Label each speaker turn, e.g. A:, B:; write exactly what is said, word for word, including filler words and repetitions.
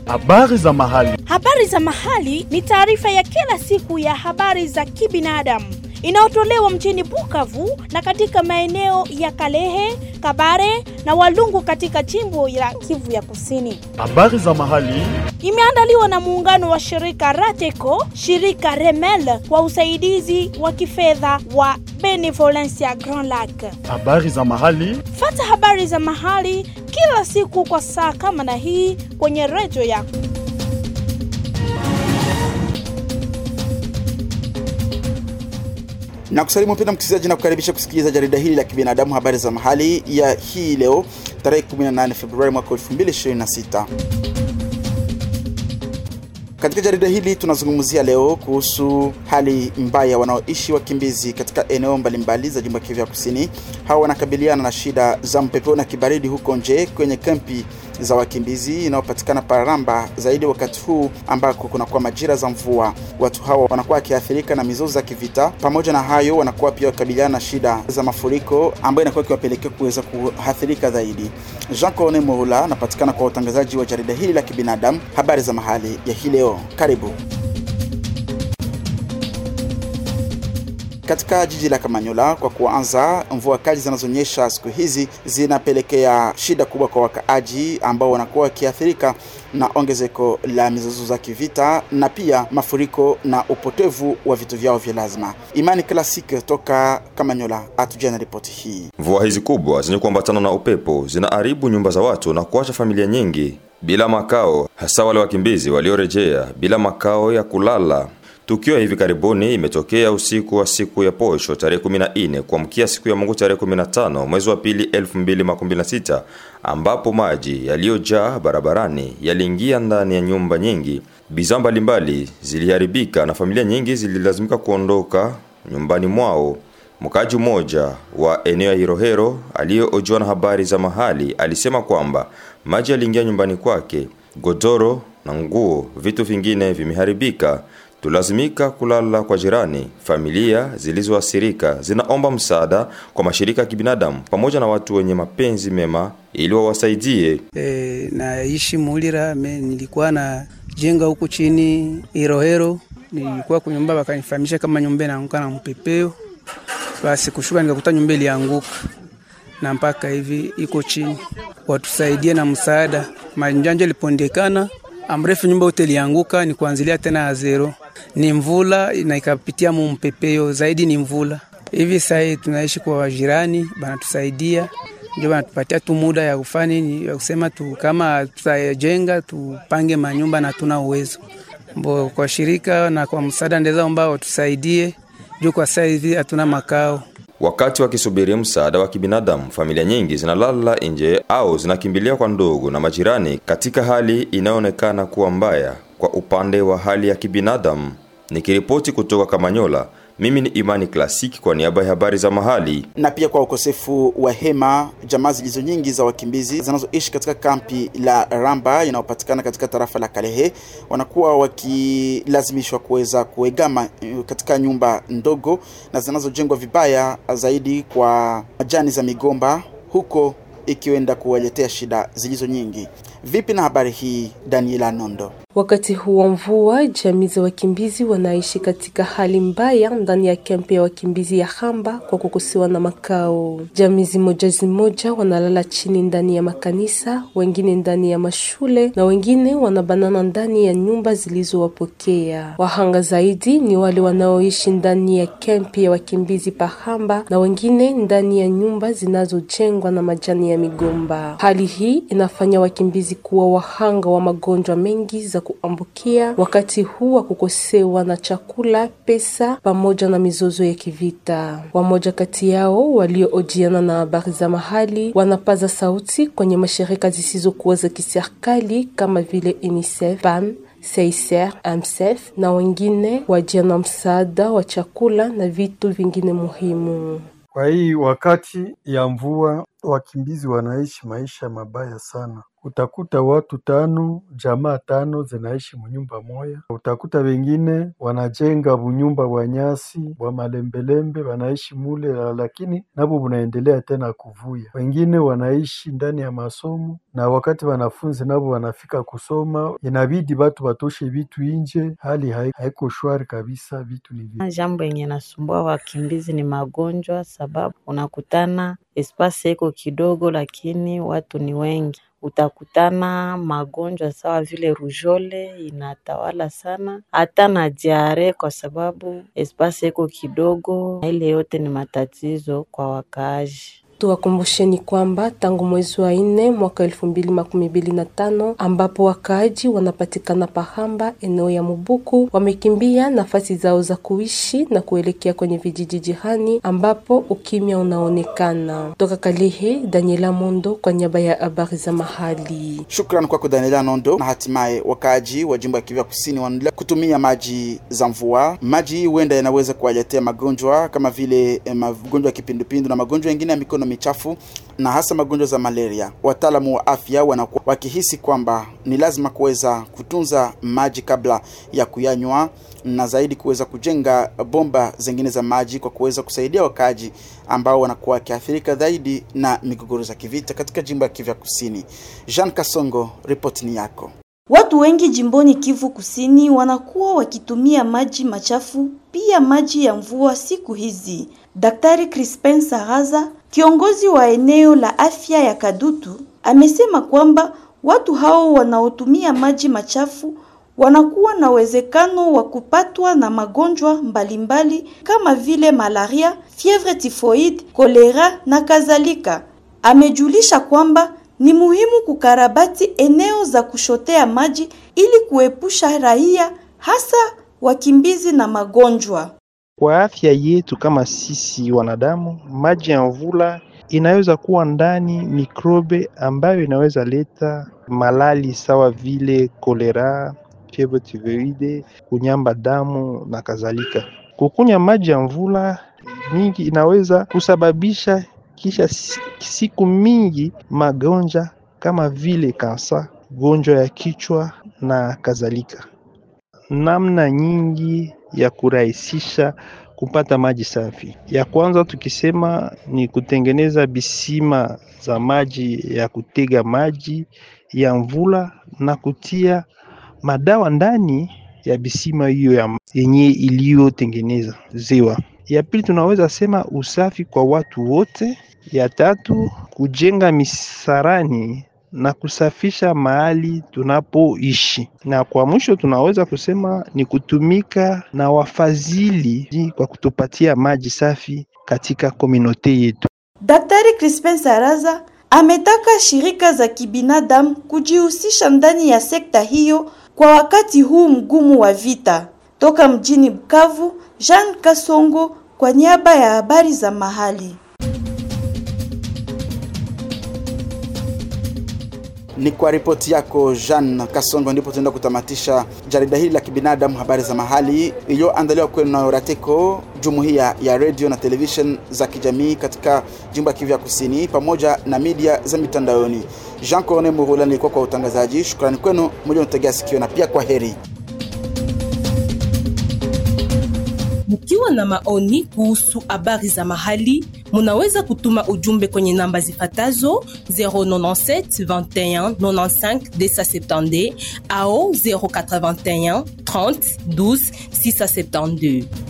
A: Habari za mahali.
B: Habari za mahali ni taarifa ya kila siku ya habari za kibinadamu inayotolewa mjini Bukavu na katika maeneo ya Kalehe, Kabare na Walungu katika jimbo la Kivu ya Kusini.
A: Habari za mahali
B: imeandaliwa na muungano wa shirika Rateco, shirika Remel kwa usaidizi wa kifedha wa Benevolencia Grand Lac.
A: Habari za mahali.
B: Fata habari za mahali kila siku kwa saa kama na hii kwenye redio yako.
C: Na kusalimu mpenda msikilizaji na kukaribisha kusikiliza jarida hili la kibinadamu habari za mahali ya hii leo tarehe kumi na nane Februari mwaka elfu mbili ishirini na sita. Katika jarida hili tunazungumzia leo kuhusu hali mbaya wanaoishi wakimbizi katika eneo mbalimbali za jimbo la Kivu ya Kusini. Hawa wanakabiliana na shida za mpepo na kibaridi huko nje kwenye kampi za wakimbizi inayopatikana Paramba, zaidi wakati huu ambako kuna kwa majira za mvua. Watu hawa wanakuwa wakiathirika na mizozo za kivita. Pamoja na hayo wanakuwa pia wakabiliana na shida za mafuriko ambayo inakuwa kiwapelekea kuweza kuathirika zaidi. Jean Corne Moula anapatikana kwa utangazaji wa jarida hili la kibinadamu habari za mahali ya hii leo. Karibu. Katika jiji la Kamanyola, kwa kuanza, mvua kali zinazonyesha siku hizi zinapelekea shida kubwa kwa wakaaji ambao wanakuwa wakiathirika na ongezeko la mizozo za kivita na pia mafuriko na upotevu wa vitu vyao vya lazima. Imani Classic toka Kamanyola atujia na ripoti hii.
D: Mvua hizi kubwa zenye kuambatana na upepo zinaharibu nyumba za watu na kuacha familia nyingi bila makao, hasa wale wakimbizi waliorejea bila makao ya kulala. Tukio hivi karibuni imetokea usiku wa siku ya posho tarehe kumi na nne kuamkia siku ya Mungu tarehe kumi na tano mwezi wa pili elfu mbili makumi na sita, ambapo maji yaliyojaa barabarani yaliingia ndani ya nyumba nyingi. Bidhaa mbalimbali ziliharibika na familia nyingi zililazimika kuondoka nyumbani mwao. Mkaji mmoja wa eneo ya Irohero aliyeojua na habari za mahali alisema kwamba maji yaliingia nyumbani kwake, godoro na nguo, vitu vingine vimeharibika. Tulazimika kulala kwa jirani. Familia zilizoathirika zinaomba msaada kwa mashirika ya kibinadamu pamoja na watu wenye mapenzi mema ili wawasaidie.
E: E, naishi Mulira, me, nilikuwa na jenga huko chini Irohero. Nilikuwa kwa nyumba wakanifahamisha kama nyumba inaanguka na mpepeo. Basi kushuka nikakuta nyumba ilianguka na mpaka hivi iko chini. Watusaidie na msaada. Manjanja lipondekana, amrefu nyumba yote ilianguka, ni kuanzilia tena ya zero. Ni mvula na ikapitia mpepeo, zaidi ni mvula. Hivi sasa tunaishi kwa wajirani, banatusaidia. Ndio banatupatia tu muda ya kufanya ni ya kusema tu kama tutajenga tupange manyumba na tuna uwezo. Mbo kwa shirika na kwa msaada ndeza ambao watusaidie. Juu kwa sasa hivi hatuna makao.
D: Wakati wakisubiri msaada wa kibinadamu, familia nyingi zinalala nje au zinakimbilia kwa ndugu na majirani katika hali inayoonekana kuwa mbaya kwa upande wa hali ya kibinadamu. Nikiripoti kutoka Kamanyola, mimi ni Imani Classic kwa niaba ya habari za mahali.
C: Na pia kwa ukosefu wa hema, jamaa zilizo nyingi za wakimbizi zinazoishi katika kampi la Ramba inayopatikana katika tarafa la Kalehe wanakuwa wakilazimishwa kuweza kuegama katika nyumba ndogo na zinazojengwa vibaya zaidi kwa majani za migomba, huko ikiwenda kuwaletea shida zilizo nyingi. Vipi na habari hii, Daniela Nondo?
F: Wakati huo mvua, jamii za wakimbizi wanaishi katika hali mbaya ndani ya kampi ya wakimbizi ya Hamba kwa kukosewa na makao. Jamii zimoja zimoja wanalala chini ndani ya makanisa, wengine ndani ya mashule na wengine wanabanana ndani ya nyumba zilizowapokea. Wahanga zaidi ni wale wanaoishi ndani ya kampi ya wakimbizi pa Hamba na wengine ndani ya nyumba zinazojengwa na majani ya migomba. Hali hii inafanya wakimbizi kuwa wahanga wa magonjwa mengi za kuambukia wakati huu wa kukosewa na chakula, pesa pamoja na mizozo ya kivita. Wamoja kati yao walioojiana na habari za mahali wanapaza sauti kwenye mashirika zisizokuwa za kiserikali kama vile UNICEF, P A M, C I C R, M S F na wengine wajiana msaada wa chakula na vitu vingine muhimu.
G: Kwa hii wakati ya mvua wakimbizi wanaishi maisha mabaya sana. utakuta watu tano, jamaa tano zinaishi munyumba moya. Utakuta wengine wanajenga bunyumba bwa nyasi bwa malembelembe, wanaishi mule, lakini nabo bunaendelea tena kuvuya. Wengine wanaishi ndani ya masomo, na wakati wanafunzi nabo wanafika kusoma, inabidi watu watoshe vitu inje. Hali haiko shwari kabisa, vitu ni vitu.
H: Jambo yenye nasumbua wakimbizi ni magonjwa, sababu unakutana espasi iko kidogo lakini watu ni wengi. Utakutana magonjwa sawa vile rujole inatawala sana, hata na diare kwa sababu espasi iko kidogo. Ile yote ni matatizo kwa wakaaji.
F: Tuwakumbusheni kwamba tangu mwezi wa nne mwaka elfu mbili makumi mbili na tano ambapo wakaaji wanapatikana Pahamba eneo ya Mubuku wamekimbia nafasi zao za kuishi na kuelekea kwenye vijiji jirani ambapo ukimya unaonekana. Toka Kalehe, Daniela Mondo kwa niaba ya habari za mahali.
C: Shukrani kwako Daniela Mondo. Na hatimaye wakaaji wa jimbo ya Kivu Kusini wanaendelea kutumia maji za mvua. Maji huenda yanaweza kuwaletea magonjwa kama vile eh, magonjwa ya kipindupindu na magonjwa mengine ya mikono michafu na hasa magonjwa za malaria. Wataalamu wa afya wanakuwa wakihisi kwamba ni lazima kuweza kutunza maji kabla ya kuyanywa, na zaidi kuweza kujenga bomba zingine za maji kwa kuweza kusaidia wakaaji ambao wanakuwa wakiathirika zaidi na migogoro za kivita katika jimbo ya Kivu Kusini. Jean Kasongo, ripoti ni yako.
I: Watu wengi jimboni Kivu Kusini wanakuwa wakitumia maji machafu pia maji ya mvua siku hizi. Daktari Crispin Saraza, kiongozi wa eneo la afya ya Kadutu, amesema kwamba watu hao wanaotumia maji machafu wanakuwa na uwezekano wa kupatwa na magonjwa mbalimbali kama vile malaria, fievre typhoid, kolera na kadhalika. Amejulisha kwamba ni muhimu kukarabati eneo za kushotea maji ili kuepusha raia hasa wakimbizi na magonjwa.
J: Kwa afya yetu kama sisi wanadamu, maji ya mvula inaweza kuwa ndani mikrobe ambayo inaweza leta malali sawa vile kolera, fievre typhoid, kunyamba damu na kadhalika. Kukunya maji ya mvula mingi inaweza kusababisha kisha siku mingi magonjwa kama vile kansa, gonjwa ya kichwa na kadhalika. Namna nyingi ya kurahisisha kupata maji safi. Ya kwanza tukisema ni kutengeneza bisima za maji ya kutega maji ya mvula na kutia madawa ndani ya bisima hiyo ya yenye iliyotengeneza ziwa. Ya pili tunaweza sema usafi kwa watu wote. Ya tatu kujenga misarani na kusafisha mahali tunapoishi. Na kwa mwisho tunaweza kusema ni kutumika na wafadhili kwa kutupatia maji safi katika komunote yetu.
I: Daktari Crispin Saraza ametaka shirika za kibinadamu kujihusisha ndani ya sekta hiyo kwa wakati huu mgumu wa vita. Toka mjini Bukavu, Jean Kasongo kwa niaba ya habari za mahali.
C: Ni kwa ripoti yako Jean Kasongo ndipo tunaenda kutamatisha jarida hili la kibinadamu habari za mahali iliyoandaliwa kwenu na Rateko, jumuiya ya radio na television za kijamii katika jimbo ya Kivu Kusini pamoja na media za mitandaoni. Jean Corne Murula nilikuwa kwa utangazaji. Shukrani kwenu mliotegea sikio na pia kwa heri.
K: Mkiwa na maoni kuhusu habari za mahali, munaweza kutuma ujumbe kwenye namba zifatazo zero nine sept vingt et un quatre-vingt-quinze deux cent soixante-dix au zero huit un trente douze six cent soixante-douze.